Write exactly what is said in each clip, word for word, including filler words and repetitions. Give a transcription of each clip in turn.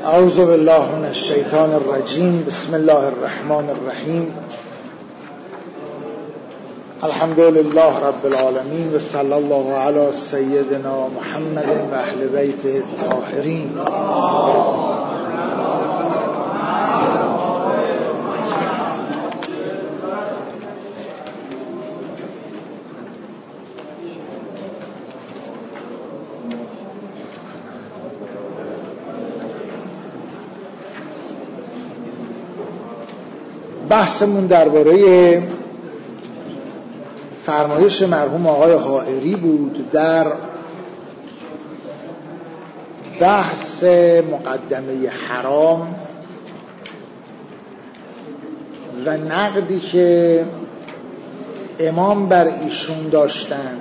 اعوذ بالله من الشیطان الرجیم. بسم الله الرحمن الرحیم. الحمد لله رب العالمین و صلی الله علی سیدنا محمد و اهل بیته الطاهرین. بحثمون درباره فرمایش مرحوم آقای حائری بود در بحث مقدمه حرام و نقدی که امام بر ایشون داشتند.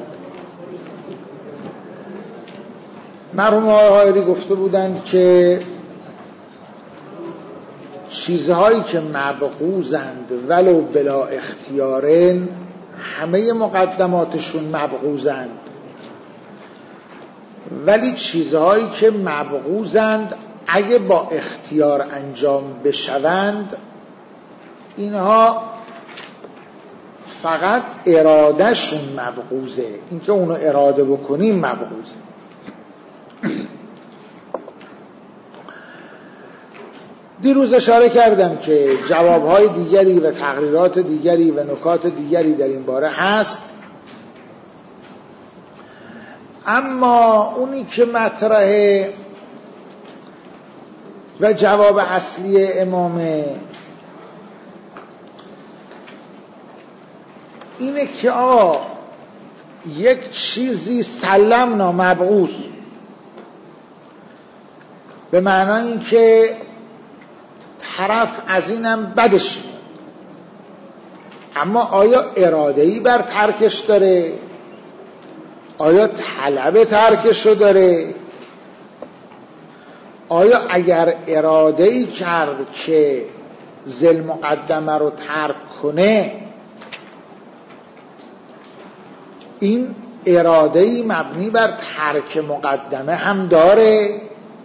مرحوم آقای حائری گفته بودند که چیزهایی که مبغوضند ولو بلا اختیارن، همه مقدماتشون مبغوضند، ولی چیزهایی که مبغوضند اگه با اختیار انجام بشوند، اینها فقط ارادهشون مبغوضه، اینکه اونو اراده بکنیم مبغوضه. دیروز اشاره کردم که جوابهای دیگری و تقریرات دیگری و نکات دیگری در این باره هست، اما اونی که مطرحه و جواب اصلی امامه اینه که آقا یک چیزی سلمنا مبغوض، به معنای این که طرف از اینم بدش، اما آیا اراده‌ای بر ترکش داره؟ آیا طلب ترکشو داره؟ آیا اگر اراده‌ای کرد که ذل مقدمه رو ترک کنه، این اراده‌ای مبنی بر ترک مقدمه هم داره؟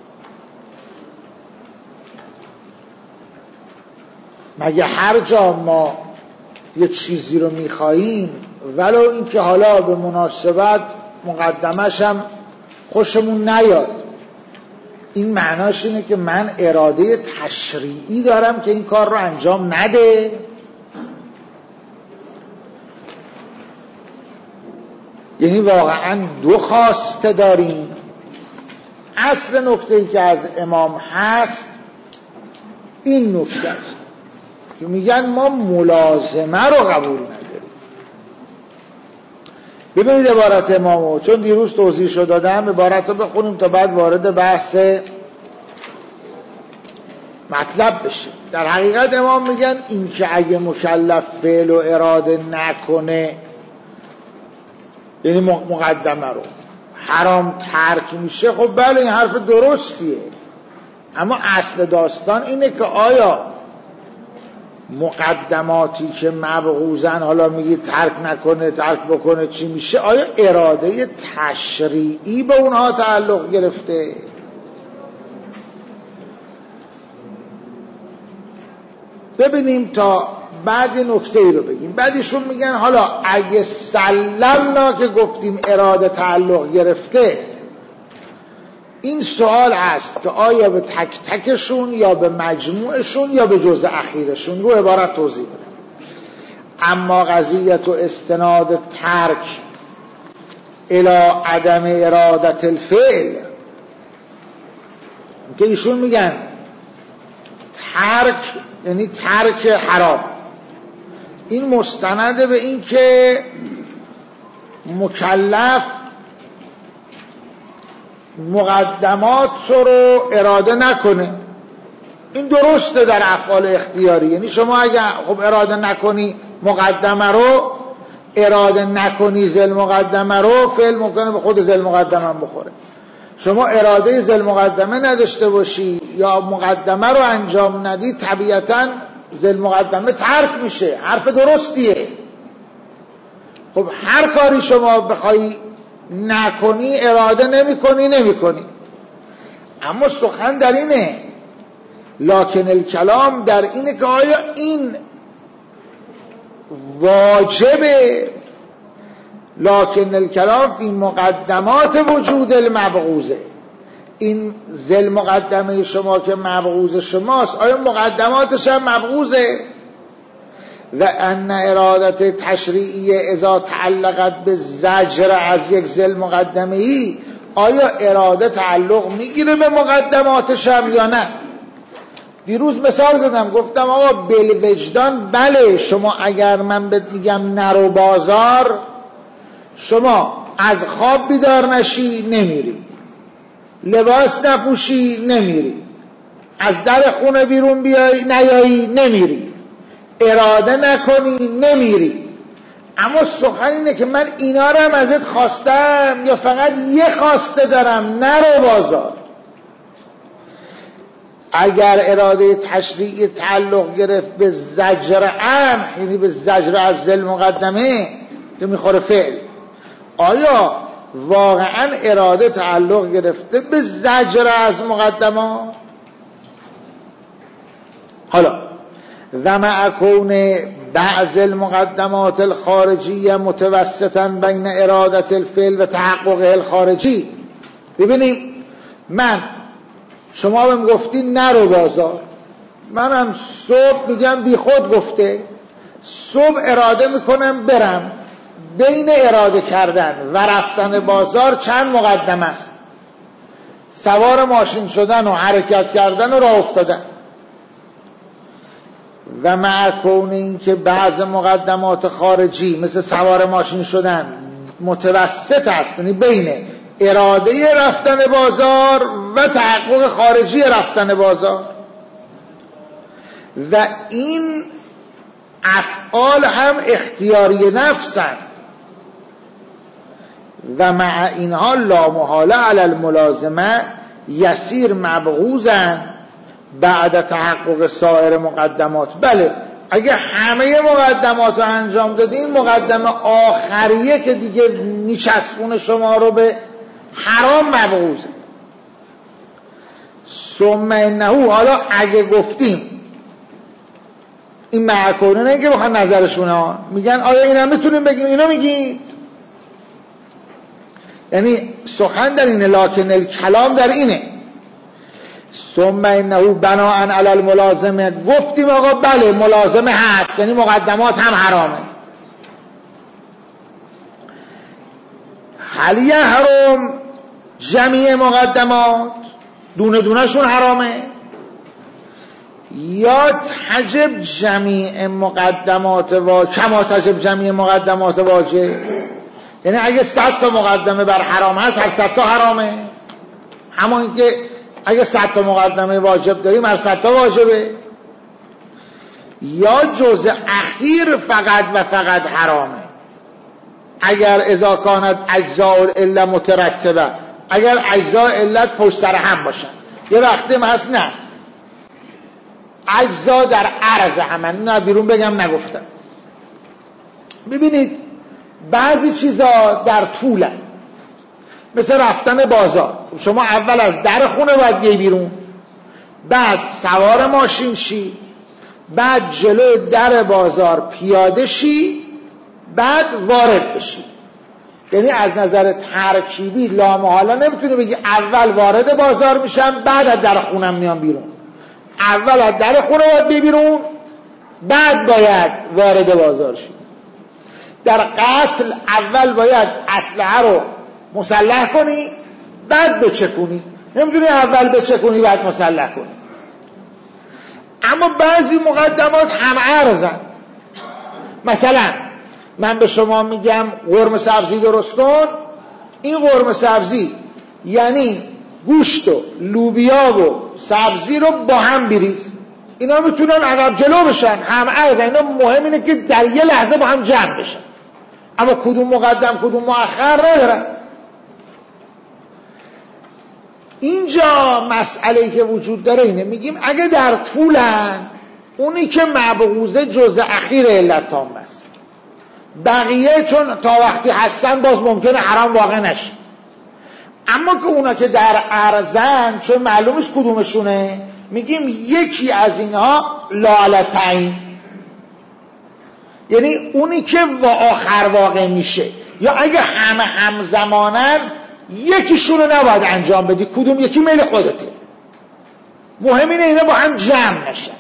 مگه هر جا ما یه چیزی رو میخواییم ولو اینکه حالا به مناسبت مقدمش هم خوشمون نیاد، این معناش اینه که من اراده تشریعی دارم که این کار رو انجام نده؟ یعنی واقعا دو خواسته داریم. اصل نکته‌ای که از امام هست این نکته است که میگن ما ملازمه رو قبول نداریم. ببینید عبارت امامو، چون دیروز توضیحش رو دادم، عبارت رو بخونیم تا بعد وارد بحث مطلب بشیم. در حقیقت امام میگن این که اگه مکلف فعل و اراده نکنه، یعنی مقدمه رو حرام ترک میشه، خب بله این حرف درستیه، اما اصل داستان اینه که آیا مقدماتی که مبغوضن، حالا میگی ترک نکنه ترک بکنه چی میشه، آیا اراده تشریعی به اونها تعلق گرفته؟ ببینیم تا بعد نکته ای رو بگیم. بعدشون میگن حالا اگه سلمنا که گفتیم اراده تعلق گرفته، این سوال هست که آیا به تک تکشون یا به مجموعشون یا به جزء اخیرشون. رو عبارت توضیح بدم. اما قضیت و استناد ترک الی عدم ارادت الفعل، که ایشون میگن ترک یعنی ترک حرام، این مستنده به این که مکلف مقدمات رو اراده نکنه. این درسته در افعال اختیاری، یعنی شما اگر خب اراده نکنی مقدمه رو، اراده نکنی ذل مقدمه رو، فعل ممکنه به خود ذل مقدمه بخوره. شما اراده ذل مقدمه نداشته باشی یا مقدمه رو انجام ندی، طبیعتاً ذل مقدمه ترک میشه. حرف درستیه. خب هر کاری شما بخوای نکنی اراده نمی کنی نمی کنی، اما سخن در اینه لکن الکلام در اینه که آیا این واجبه؟ لکن الکلام فی مقدمات وجود المبغوزه، این ذل مقدمه شما که مبغوز شماست آیا مقدماتش هم مبغوزه؟ و ان ارادت تشریعی اذا تعلقت به زجر از یک ذل مقدمه ای، آیا اراده تعلق میگیره به مقدماتش هم یا نه؟ دیروز مثال دادم گفتم آقا بالوجدان بله، شما اگر من بهت میگم نرو بازار، شما از خواب بیدار نشی نمیری، لباس نپوشی نمیری، از در خونه بیرون بیای نیایی نمیری، اراده نکنی نمیری. اما سخن اینه که من اینا رو هم ازت خواستم یا فقط یه خواسته دارم، نرو بازار. اگر اراده تشریعی تعلق گرفت به زجر عام، یعنی به زجر از ذل مقدمه که میخوره فعل، آیا واقعا اراده تعلق گرفته به زجر از مقدمات؟ حالا و مع کون بعض المقدمات الخارجیه متوسطا بین ارادت الفعل و تحقق الخارجی. ببینیم من شما بهم گفتی نرو بازار، منم صبح میگم بی خود گفته، صبح اراده میکنم برم. بین اراده کردن و رفتن بازار چند مقدمه است؟ سوار ماشین شدن و حرکت کردن و راه افتادن. و مع کون این که بعض مقدمات خارجی مثل سوار ماشین شدن متوسط است، یعنی بین اراده رفتن بازار و تحقق خارجی رفتن بازار، و این افعال هم اختیاری نفسند و مع اینها لا محاله علی الملازمه یسیر مبغوزن بعد تحقق سایر مقدمات. بله اگه همه مقدمات رو انجام دادین، مقدمه آخریه که دیگه میچسبونه شما رو به حرام مبغوزه. ثم انه، حالا اگه گفتیم این معکونه نه که بخوان نظرشونه میگن آیا اینا میتونیم بگیم اینا میگید، یعنی سخن در اینه، لکن الکلام در اینه. ثم انه بناء علی الملازمه، گفتیم آقا بله ملازمه هست، یعنی مقدمات هم حرامه. هل یحرم جمیع مقدمات، دونه دونه شون حرامه، یا تجب جمیع مقدمات واجب کما تجب جمیع مقدمات واجب؟ یعنی اگه صد تا مقدمه بر حرام هست هر صد تا حرامه، همون که اگه صد تا مقدمه واجب داریم هر صد تا واجبه، یا جزء اخیر فقط و فقط حرامه اگر اذا کانت اجزاء العله مترتبه، اگر اجزاء علت پشت سر هم باشن. یه وقتی هست نه اجزا در عرض همن، نه بیرون بگم نگفتم. ببینید بعضی چیزا در طولن، مثل رفتن بازار، شما اول از در خونه باید بیای بیرون، بعد سوار ماشین شی، بعد جلوی در بازار پیاده شی، بعد وارد بشی. یعنی از نظر ترکیبی لامحالا نمیتونی بگی اول وارد بازار میشم بعد از در خونم میام بیرون. اول از در خونه باید بی بیرون، بعد باید وارد بازار شی. در قتل اول باید اسلحه رو مسلح کنی بعد بچکونی، نمیتونی اول بچکونی بعد مسلح کنی. اما بعضی مقدمات هم عرضن. مثلا من به شما میگم قرمه سبزی درست کن، این قرمه سبزی یعنی گوشت و لوبیا و سبزی رو با هم بریز، اینا میتونن عقب جلو بشن، هم عرضن. اینا مهم اینه که در یه لحظه با هم جمع بشن، اما کدوم مقدم کدوم مؤخر ندارن. اینجا مسئله‌ای که وجود داره اینه، میگیم اگه در طولن، اونی که مبغوزه جزء اخیر علت تام است، بقیه چون تا وقتی هستن باز ممکنه حرام واقع نشه. اما که اونا که در عرضن، چون معلومش کدومشونه، میگیم یکی از اینها لالتعین، یعنی اونی که با آخر واقع میشه، یا اگه همه همزمانن یکیشون رو نباید انجام بدی، کدوم یکی میل خودته، مهم اینه اینا با هم جمع نشن.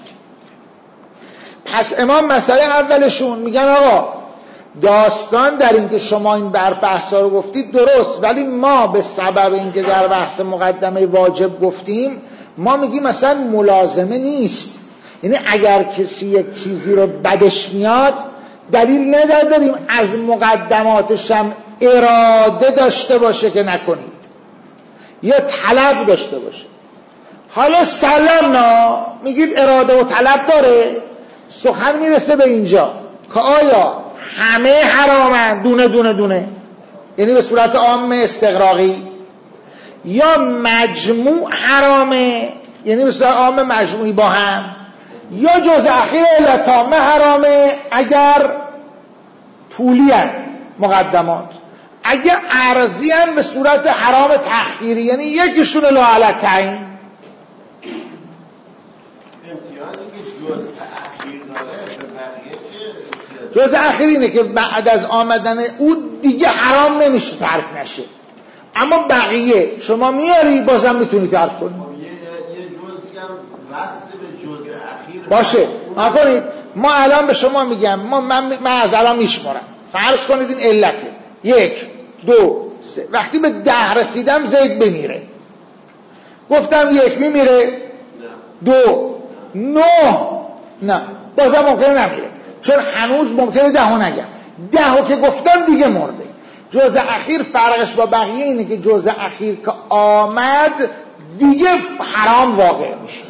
پس امام مسئله اولشون میگن آقا داستان در اینکه شما این بر بحثا رو گفتید درست، ولی ما به سبب اینکه در بحث مقدمه واجب گفتیم ما میگیم مثلا ملازمه نیست، یعنی اگر کسی یک چیزی رو بدش میاد دلیل نداریم از مقدماتش هم اراده داشته باشه که نکنید یا طلب داشته باشه. حالا سلام نا میگید اراده و طلب داره، سخن میرسه به اینجا که آیا همه حرامن دونه دونه دونه، یعنی به صورت عام استغراقی، یا مجموع حرامه یعنی به صورت عام مجموعی با هم، یا جزء اخیر علت تامه حرامه اگر طولی هن مقدمات، اگر عرضی هن به صورت حرام تخییری، یعنی یکیشون لا علت تعیین. جزء اخیر اینه که بعد از آمدن او دیگه حرام نمیشه ترک نشه، اما بقیه شما میاری بازم میتونی ترک کنی. یه جزء دیگه وصل به جزء اخیر باشه. نکنید ما الان به شما میگم ما من, من از الان میشمارم، فرض کنید این علته، یک دو سه، وقتی به ده رسیدم زید بمیره، گفتم یک میمیره، دو نه نه بازم ممکنه نمیره، چون هنوز ممکنه دهو نگم، دهو که گفتم دیگه مرده. جزء اخیر فرقش با بقیه اینه که جزء اخیر که آمد دیگه حرام واقع میشه.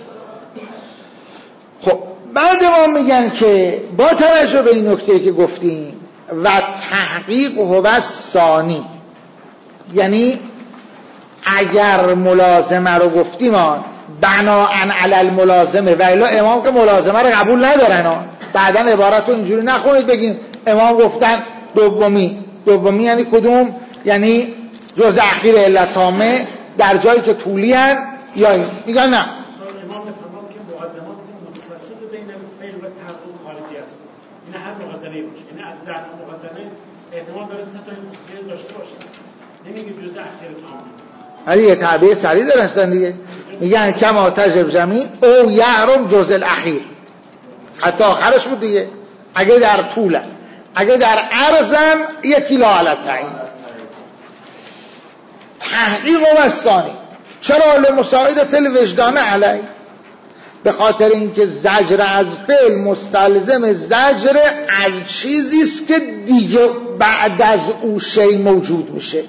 خب بعد ما میگن که با توجه به این نکته که گفتیم و تحقیق هو ثانی، یعنی اگر ملازمه رو گفتیم بناءً علی الملازمه، و الا امام که ملازمه رو قبول ندارن، بعداً عبارت رو اینجوری نخونید بگیم امام گفتن دومی، دومی یعنی کدوم؟ یعنی جزء اخیر علت تامه در جایی که طولی هن، یا این میگن نه امام بفرمان که مقدمات متوسط بین فعل و تحقق خارجی است، این هر مقدمه باشه، یعنی از ده مقدمه احتمال داره سه تا خصوصیت داشته باشه، نمیگه جزء اخیر تامه، ولی یه تعبیه سریع دارستن دیگه، میگن کما تجب جمعی او یعرم جزء الاخیر، حتی آخرش بود دیگه، اگه در طولن، اگه در عرضن یکی لا علت تعیین. تحقیق و ثانی، چرا لمساعدة الوجدان علی؟ به خاطر اینکه زجر از فعل مستلزم زجر از چیزی است که دیگه بعد از او شی موجود میشه.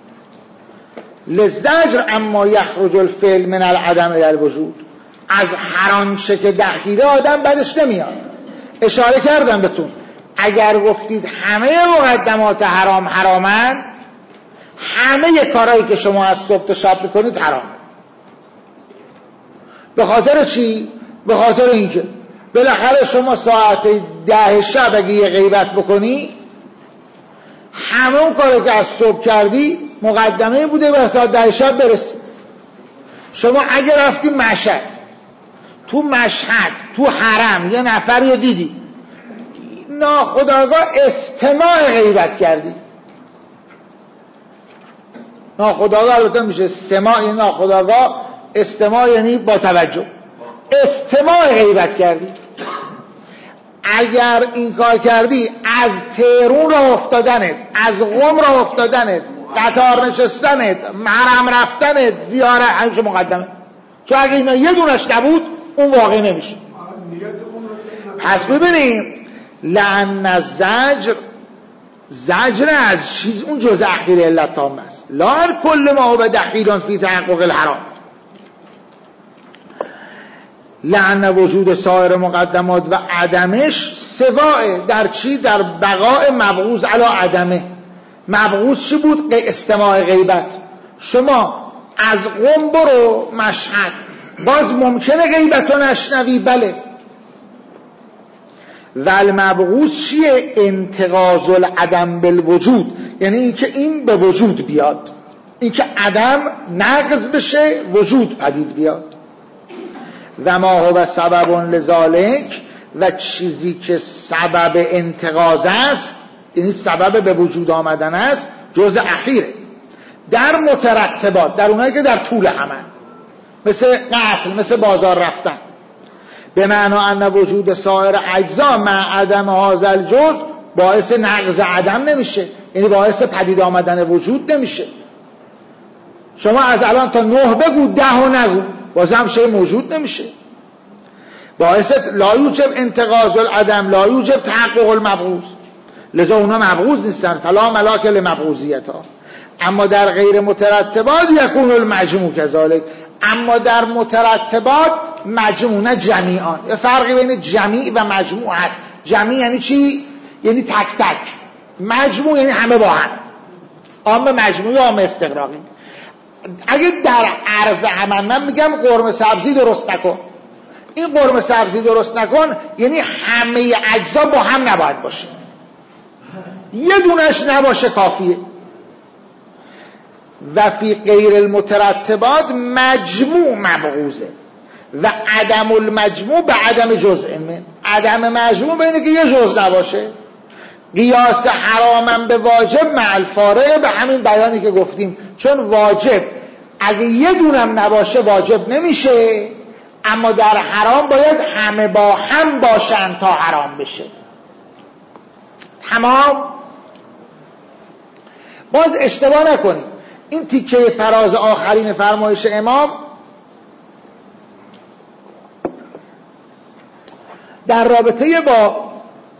لزجر اما یخرج الفعل من العدم الى الوجود، از هر آنچه که دخیله آدم بدش نمیاد. اشاره کردم بهتون اگر گفتید همه مقدمات حرام حرامن، همه کارهایی که شما از صبح تا شب میکنید حرامه. به خاطر چی؟ به خاطر اینکه بالاخره شما ساعت ده شب اگه یه غیبت بکنی، همه اون کاری که از صبح کردی مقدمه بوده به ساعت ده شب برسی. شما اگه رفتی مشهد، تو مشهد تو حرم یه نفر رو دیدی، ناخودآگاه استماع غیبت کردی، ناخودآگاه البته میشه استماع، یعنی ناخودآگاه، استماع یعنی با توجه، استماع غیبت کردی. اگر این کار کردی از تهرون را افتادنت، از قم را افتادنت، قطار نشستنت، محرم رفتنت، زیاره، همیشه مقدمه، چون اگه اینا یه دونش نبود اون واقع نمیشه. پس ببینیم لعن الزجر، زجر از چیز اون جزء اخیر علت تام است، لا هر کل ما هو دخیل فی تحقق الحرام. لعن وجود سایر مقدمات و عدمش سواء در چی؟ در بقاء مبعوث علی عدمه. مبعوث چی بود؟ استماع غیبت. شما از قم برو مشهد، باز ممکنه غیبت رو نشنوی، بله، و المبعوث چیه؟ انتقاض العدم بالوجود، یعنی اینکه این به وجود بیاد، اینکه عدم نقض بشه وجود پدید بیاد. و ما هو سبب لذالک، و چیزی که سبب انتقاض است، یعنی سبب به وجود آمدن است، جزء اخیره در مترتبات، در اونایی که در طول همن، مثل قتل، مثل بازار رفتن. به معنا ان وجود سایر اجزا مع عدم هذا الجزء باعث نقض عدم نمیشه، یعنی باعث پدید آمدن وجود نمیشه. شما از الان تا نه بگو، ده و نگو، باز هم شی موجود نمیشه. باعث لا یوجب انتقاض العدم، لا یوجب تحقق المبعوث، لذا اونا مبعوث نیستن، فلا ملاک لمبعوثیتها. اما در غیر مترتبات یکون المجموع کذالک، اما در مترتبات مجموع، نه جمیعان. یه فرقی بین جمیع و مجموع هست. جمیع یعنی چی؟ یعنی تک تک. مجموع یعنی همه با هم، عام مجموعی و عام استغراقی. اگه در عرض همن من میگم قرمه سبزی درست نکن، این قرمه سبزی درست نکن یعنی همه اجزا با هم نباید باشه، یه دونش نباشه کافیه. و فی غیر المترتبات مجموع مبغوزه و عدم المجموع به عدم جزء من، عدم مجموع به اینه که یه جزء نباشه. قیاس حرامن به واجب مع الفارق، به همین بیانی که گفتیم، چون واجب اگه یه دونم نباشه واجب نمیشه، اما در حرام باید همه با هم باشن تا حرام بشه. تمام. باز اشتباه نکنید، این تیکه فراز آخرین فرمایش امام در رابطه با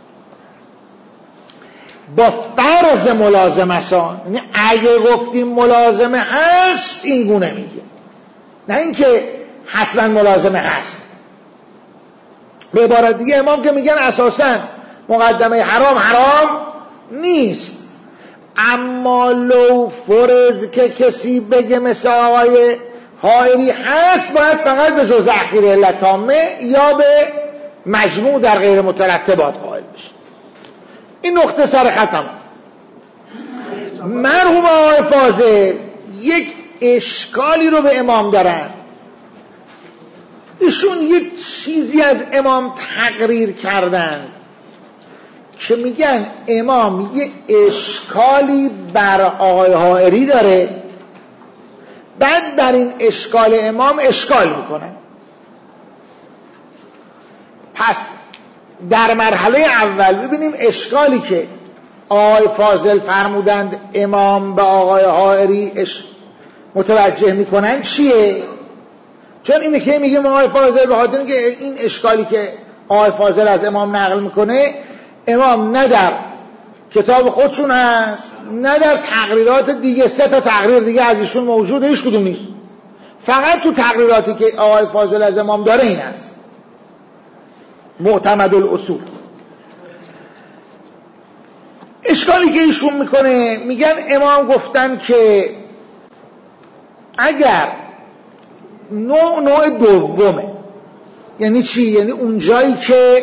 با فرض ملازمسان، یعنی اگه گفتیم ملازمه هست این گونه میگه، نه اینکه حتما ملازمه هست. به عبارت دیگه امام که میگن اساسا مقدمه حرام حرام نیست، اما لو فرض که کسی بگه مثل آقای حائری هست، باید فقط به جزء اخیر علت تامه یا به مجموع در غیر مترتبات قائل بشه. این نقطه سر ختم. مرحوم آقای فاضل یک اشکالی رو به امام دارن، ایشون یک چیزی از امام تقریر کردن که میگن امام یه اشکالی بر آقای حائری داره، بعد بر این اشکال امام اشکال میکنن. پس در مرحله اول ببینیم اشکالی که آقای فاضل فرمودند امام به آقای حائری متوجه میکنن چیه. چون اینه که میگیم آقای فاضل به خاطر اینکه این اشکالی که آقای فاضل از امام نقل میکنه، امام نه در کتاب خودشون هست نه در تقریرات دیگه، سه تا تقریر دیگه از ایشون موجوده، هیچ کدوم نیست، فقط تو تقریراتی که آقای فاضل از امام داره این هست، معتمد الاصول. اشکالی که ایشون میکنه، میگن امام گفتن که اگر نوع نوع دومه، یعنی چی؟ یعنی اون جایی که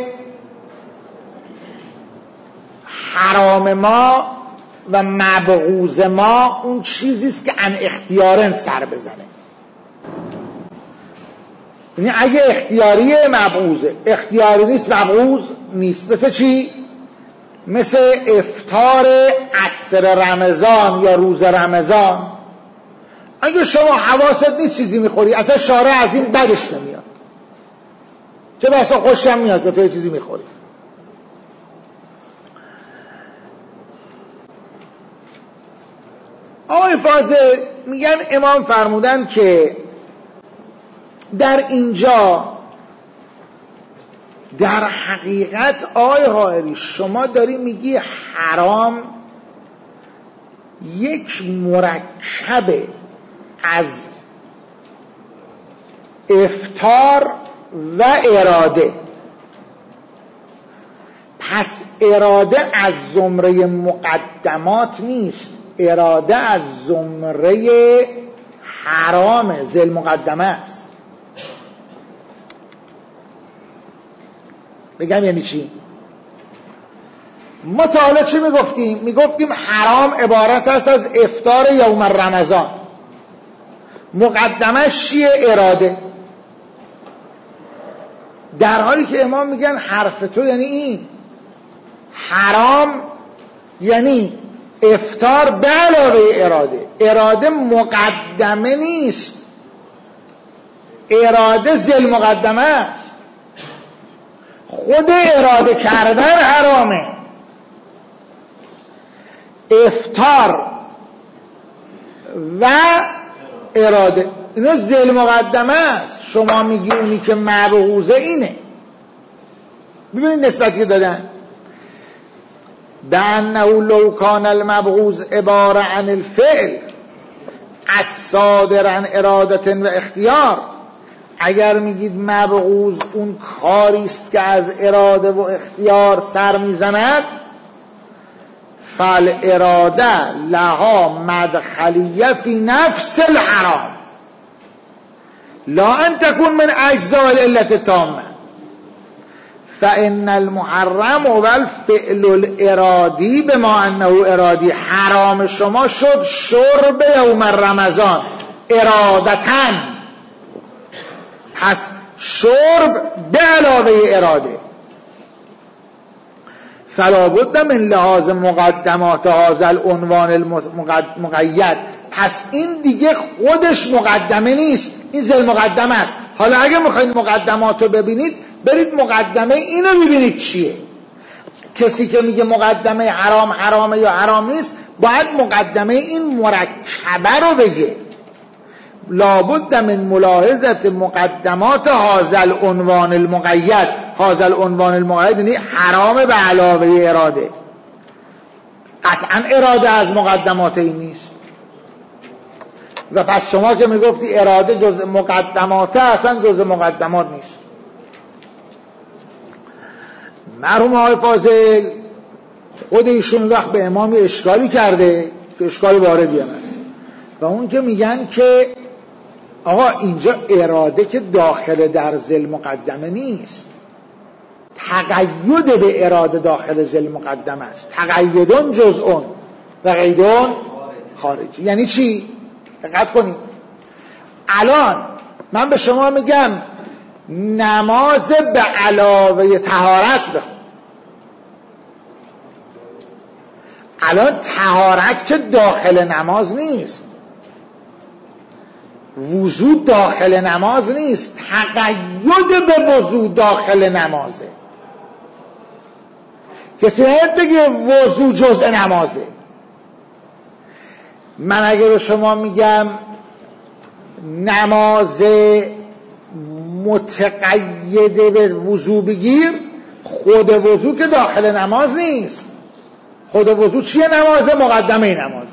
حرام ما و مبغوض ما اون چیزیست که ان اختیارن سر بزنه، یعنی اگه اختیاریه مبغوضه، اختیاری نیست مبغوض نیست. مثل چی؟ مثل افطار عصر رمضان یا روز رمضان، اگه شما حواست نیست چیزی میخوری، اصلا شارع از این بدش نمیاد، چه بسا خوشم میاد که تو یه چیزی میخوری. آقای فاضل میگن امام فرمودن که در اینجا در حقیقت آقای حائری شما داری میگی حرام یک مرکب از افطار و اراده، پس اراده از زمره مقدمات نیست، اراده از زمره حرام ذل مقدمه است. بگم یعنی چی؟ ما تا حالا چی میگفتیم؟ میگفتیم حرام عبارت است از افطار یوم رمضان، مقدمه چیه؟ اراده. در حالی که امام میگن حرف تو یعنی این حرام، یعنی افطار به علاوه اراده. اراده مقدمه نیست، اراده ذل مقدمه است. خود اراده کردن حرامه. افطار و اراده اینا ذل مقدمه است. شما میگی اونی که مبغوضه اینه. ببینید نسبتی که دادن بأنه لو کان المبغوض عبارة عن الفعل الصادر عن اراده و اختیار. اگر میگید مبغوض اون کاری است که از اراده و اختیار سر میزند، فالاراده لها مدخلیه فی نفس الحرام لا ان تكون من اجزاء العلة التامه، فان المحرم والفعل الارادی بما انه ارادی. حرام شما شد شرب یوم رمضان ارادتاً، پس شرب به علاوه اراده. فلا بد من لحاظ مقدمات هذا العنوان المقید. پس این دیگه خودش مقدمه نیست، این ذل مقدمه است. حالا اگه میخواید مقدمات رو ببینید، برید مقدمه اینو ببینید چیه. کسی که میگه مقدمه حرام حرامه یا حرام نیست، باید مقدمه این مرکبه رو بگه. لابد من ملاحظه مقدمات هذا العنوان المقید. هذا العنوان المقید یعنی حرام به علاوه اراده. قطعا اراده از مقدمات این نیست. و پس شما که میگفتی اراده جز مقدماته، اصلا جز مقدمات نیست. مرحوم آقای فاضل خود ایشون وقت به امامی اشکالی کرده که اشکال واردی هم هست، و اون که میگن که آقا اینجا اراده که داخل در ذل مقدمه نیست، تقید به اراده داخل ذل مقدمه است. تقیدون جزءون و قیدون خارجی. یعنی چی؟ دقت کنید. الان من به شما میگم نماز به علاوه طهارت بخون. الان طهارت که داخل نماز نیست، وضو داخل نماز نیست، تقید به وضو داخل نمازه. کسی باید بگه وضو جزء نمازه. من اگه به شما میگم نماز متقید به وضو بگیر، خود وضو که داخل نماز نیست. خود وضو چیه؟ نمازه، مقدمه نمازه.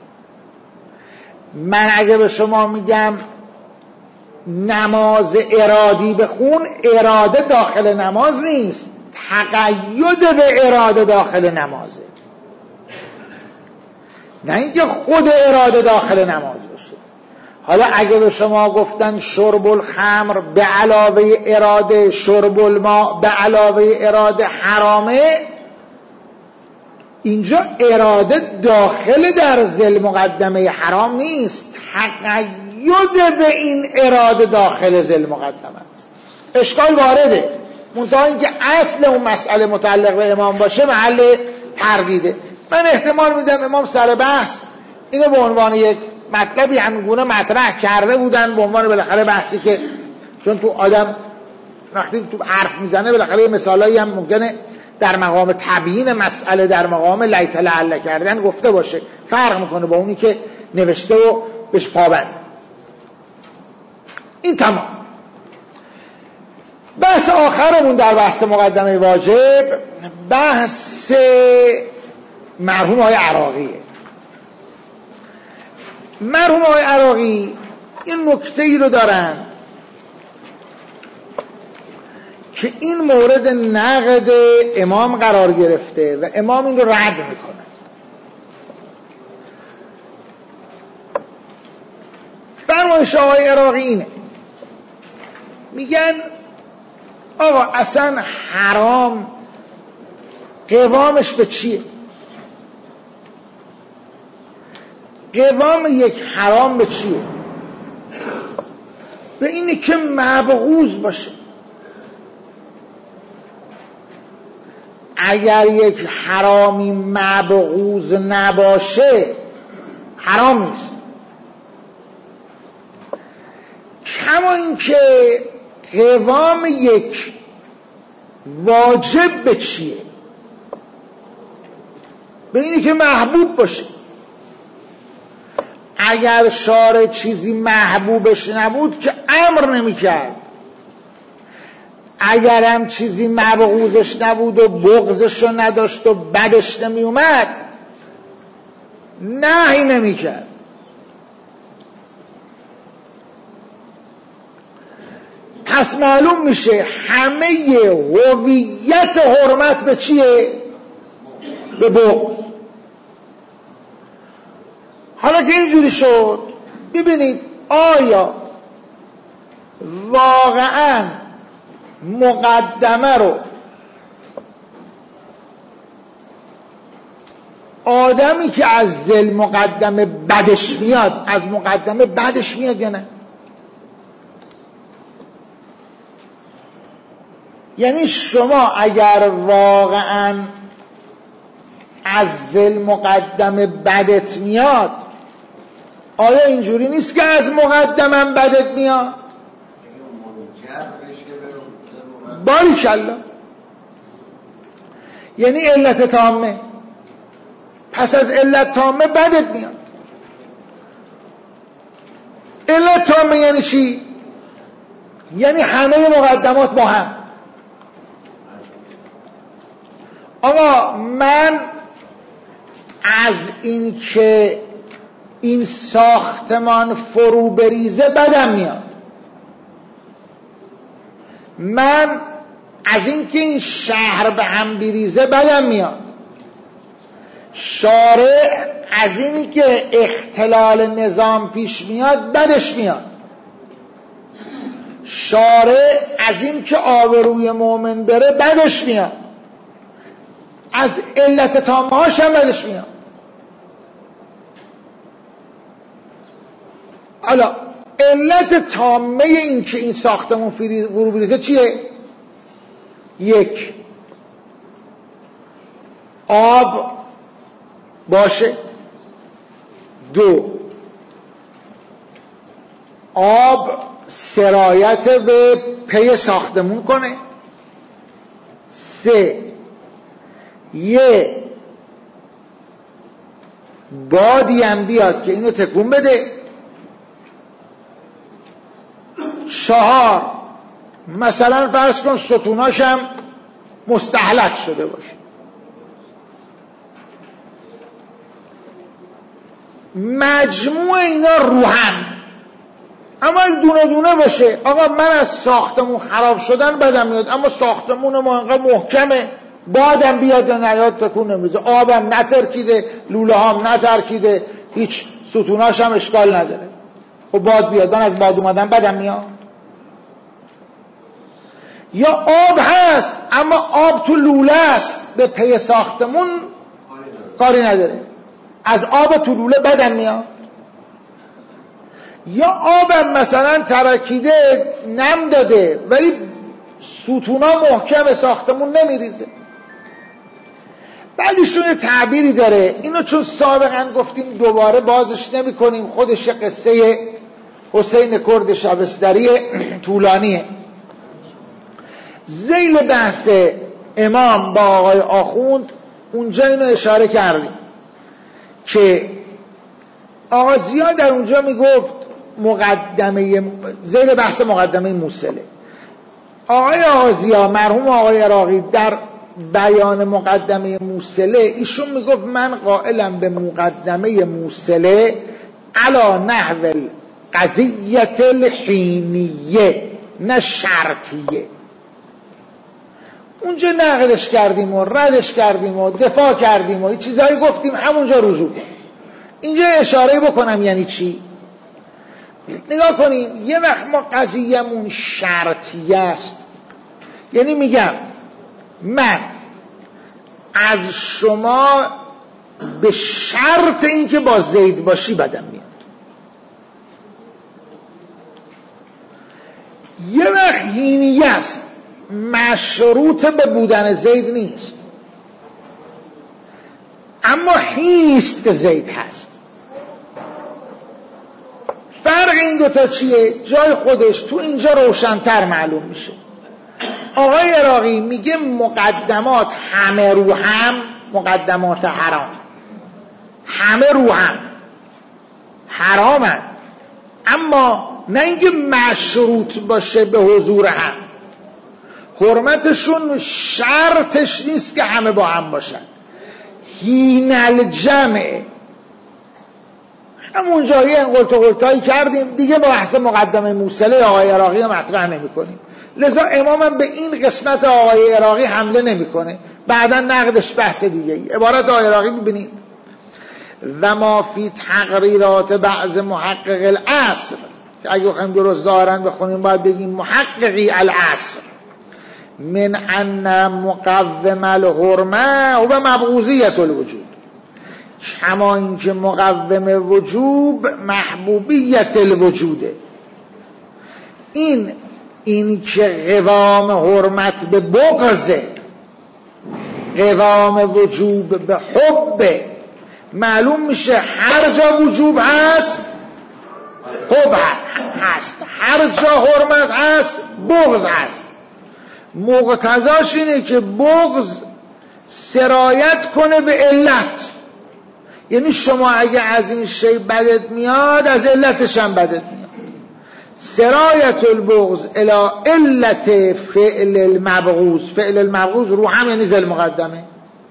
من اگه به شما میگم نماز ارادی بخون، اراده داخل نماز نیست، تقید به اراده داخل نمازه. نه اینکه خود اراده داخل نماز باشه. حالا اگه به شما گفتن شرب الخمر به علاوه اراده، شرب الماء به علاوه اراده حرامه، اینجا اراده داخل در ذل مقدمه حرام نیست، تقید به این اراده داخل ذل مقدمه است. اشکال وارده، منتها اینکه اصل اون مسئله متعلق به امام باشه محل تردیده. من احتمال میدم امام سر بحث اینو به عنوان یک مطلبی همینگونه مطرح کرده بودن، به عنوان بالاخره بحثی که چون تو آدم وقتی تو حرف میزنه بالاخره مثالایی هم ممکنه در مقام تبیین مسئله، در مقام لیت لعل کردن گفته باشه، فرق میکنه با اونی که نوشته و بهش پابند. این تمام. بحث آخرمون در بحث مقدمه واجب بحث مرحوم آقای عراقیه. مرحوم آقای عراقی این نکته ای رو دارن که این مورد نقد امام قرار گرفته و امام این رو رد میکنه. فرمایش آقای عراقی اینه، میگن آقا اصلا حرام قوامش به چیه؟ قوام یک حرام به چیه؟ به اینه که مبغوض باشه. اگر یک حرامی مبغوض نباشه حرام نیست. کما اینکه قوام یک واجب به چیه؟ به اینی که محبوب باشه. اگر شارع چیزی محبوبش نبود که امر نمی کرد، اگر هم چیزی مبغوضش نبود و بغضش رو نداشت و بدش نمی اومد نهی نمی کرد. پس معلوم میشه همه هویت حرمت به چیه؟ به بغض. حالا که اینجوری شد ببینید آیا واقعا مقدمه رو آدمی که از ذل مقدمه بدش میاد از مقدمه بدش میاد یا نه؟ یعنی شما اگر واقعا از ذل مقدمه بدت میاد، آیا اینجوری نیست که از مقدمم بدت میاد؟ باریکالله. یعنی علت تامه. پس از علت تامه بدت میاد. علت تامه یعنی چی؟ یعنی همه مقدمات با هم. آقا من از این که این ساختمان فرو بریزه بدم میاد، من از این که این شهر به هم بریزه بدم میاد، شارع از اینی که اختلال نظام پیش میاد بدش میاد، شارع از این که آبروی مؤمن بره بدش میاد، از علت تامهاش هم بدش میاد. حالا علت تامه این که این ساختمون فرو بریزه چیه؟ یک، آب باشه. دو، آب سرایت به پی ساختمون کنه. سه، یه بادی هم بیاد که اینو تکون بده. چهار، مثلا فرض کن ستوناش هم مستهلک شده باشه. مجموع اینا رو هم، اما دونه دونه باشه. آقا من از ساختمون خراب شدن بدم میاد، اما ساختمون ما انقدر محکمه بادم بیاد یا نیاد تکون نمیزه، آبم نترکیده، لوله هم نترکیده، هیچ ستوناش هم اشکال نداره. و باد بیاد، من از باد اومدن بدم میاد. یا آب هست اما آب تو لوله است، به پی ساختمون کاری نداره، از آب تو لوله بدم میاد. یا آبم مثلا ترکیده نم داده ولی ستونا محکم ساختمون نمیریزه. بعدشون یه تعبیری داره، اینو چون سابقا گفتیم دوباره بازش نمی کنیم، خودش قصه حسین کرد شبستری طولانیه. ذیل بحث امام با آقای آخوند اونجا اینو اشاره کردیم که آقا زیاد در اونجا میگفت مقدمه ذیل بحث مقدمه موصله. آقای آغازیا مرحوم آقای عراقی در بیان مقدمه موصله ایشون میگفت من قائلم به مقدمه موصله علا نحو قضیت الحینیه نه شرطیه. اونجا نقدش کردیم و ردش کردیم و دفاع کردیم و این چیزهایی گفتیم، همونجا رجوع کنیم. اینجا اشاره بکنم یعنی چی؟ نگاه کنیم، یه وقت ما قضیه‌مون شرطیه است، یعنی میگم من از شما به شرط اینکه با زید باشی بدم میاد. یه وقت هینیه است، مشروط به بودن زید نیست. اما هیست که زید هست. فرق این دوتا چیه؟ جای خودش تو اینجا روشن‌تر معلوم میشه. آقای عراقی میگه مقدمات همه رو هم مقدمات حرام، همه رو هم حرامن، اما نه اینکه مشروط باشه به حضور هم. حرمتشون شرطش نیست که همه با هم باشن. هین الجمع همون جایی انقلت قلتایی کردیم دیگه، با بحث مقدمه موصله آقای عراقی رو مطرح نمی کنیم. لذا امامم به این قسمت آقای عراقی حمله نمی کنه، بعدا نقدش بحث دیگه ای. عبارت آقای عراقی ببینید: و ما فی تقریرات بعض محقق العصر، که اگه بخوایم درست ظاهرا بخونیم باید بگیم محققی العصر، من ان مقوم الحرمه و مبغوضیت الوجود، کما اینکه مقوم وجوب محبوبیت الوجوده. این این که قوام حرمت به بغضه، قوام وجوب به حب، معلوم میشه هر جا وجوب هست حب هست، هر جا حرمت هست بغض هست. مقتضاش اینه که بغض سرایت کنه به علت، یعنی شما اگه از این شی بدت میاد از علتش هم بدت میاد. سرایت البغض الى علت فعل المبغوض، فعل المبغوض رو هم یعنی ذل مقدمه.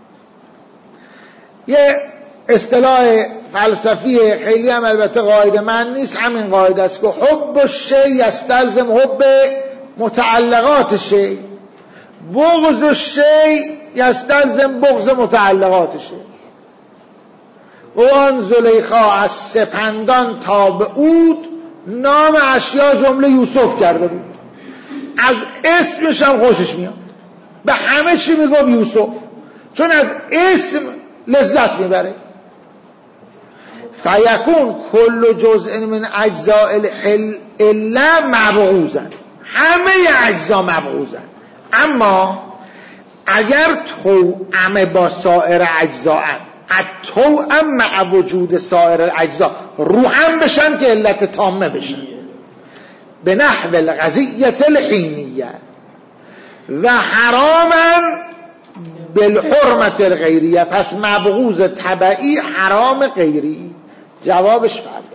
یه اصطلاح فلسفی خیلی هم البته قاعده من نیست، همین قاعده است که حب الشی یستلزم حب متعلقات شی، بغض الشی یستلزم بغض متعلقات شی. و آن زلیخا از سپندان تا به عود نام اشیا جمله یوسف کرده بود، از اسمش هم خوشش میاد، به همه چی میگم یوسف، چون از اسم لذت میبره. فیکون کل جزء من اجزاء الا مبغوضا، همه اجزا مبغوضن. اما اگر توأم با سایر اجزا هم التوأم مع وجود سایر الاجزا رو هم بشن که علت تامه بشن، به نحو القضیة الحینیه و حراما بالحرمت الغیریه. پس مبغوض تبعی حرام غیری. جوابش بله.